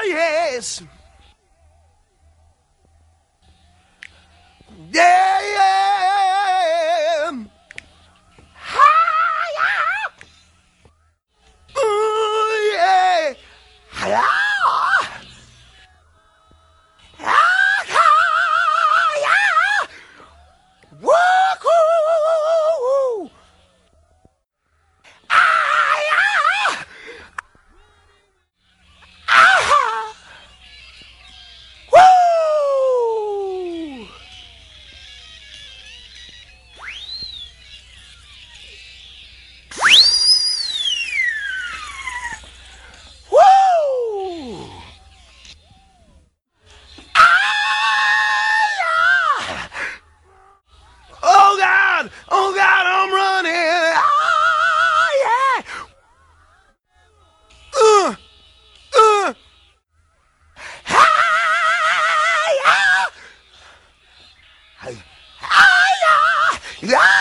yes. Yeah, yeah. Hi-ya. Ooh, yeah. Hi-ya. Hi-ya. Woo-hoo. Ah-ya. Ah-ha. Woo. Woo. Ah-ya. Oh God, I'm running. Ah, yeah. Uh, uh. Hi-ya. Hi-ya.